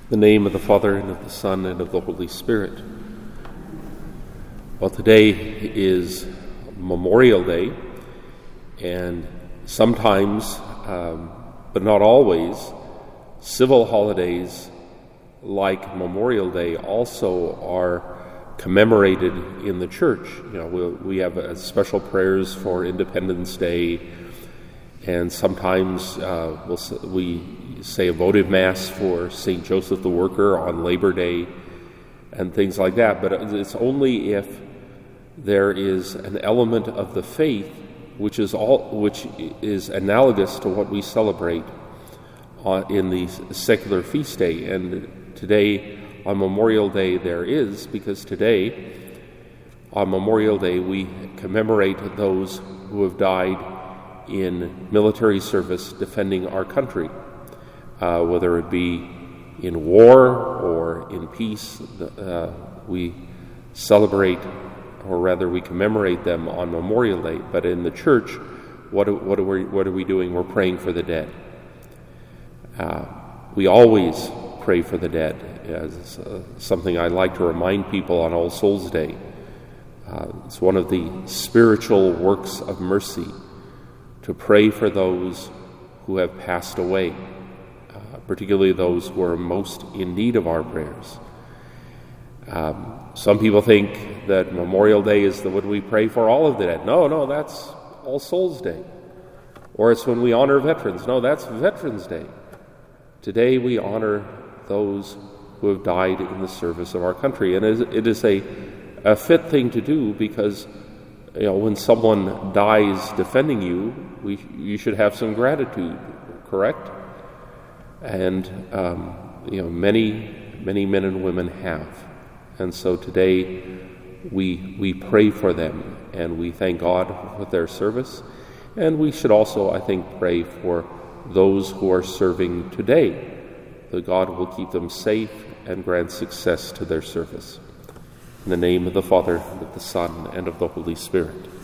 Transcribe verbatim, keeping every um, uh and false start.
In the name of the Father, and of the Son, and of the Holy Spirit. Well, today is Memorial Day, and sometimes, um, but not always, civil holidays like Memorial Day also are commemorated in the church. You know, we'll, we have uh, special prayers for Independence Day, and sometimes uh, we'll, we say a votive mass for Saint Joseph the Worker on Labor Day and things like that. But it's only if there is an element of the faith which is all which is analogous to what we celebrate uh, in the secular feast day. And today, on Memorial Day, there is, because today, on Memorial Day, we commemorate those who have died in military service defending our country. Uh, whether it be in war or in peace, uh, we celebrate, or rather we commemorate them on Memorial Day. But in the church, what, what, are, we, what are we doing? We're praying for the dead. Uh, we always pray for the dead. It's uh, something I like to remind people on All Souls Day. Uh, it's one of the spiritual works of mercy to pray for those who have passed away, uh, particularly those who are most in need of our prayers. Um, some people think that Memorial Day is the when we pray for all of the dead. No, no, that's All Souls Day. Or it's when we honor veterans. No, that's Veterans Day. Today we honor those who have died in the service of our country. And it is a, a fit thing to do because, you know, when someone dies defending you, we, you should have some gratitude, correct? And, um, you know, many, many men and women have. And so today we we pray for them and we thank God for their service. And we should also, I think, pray for those who are serving today, that God will keep them safe and grant success to their service. In the name of the Father, and of the Son, and of the Holy Spirit.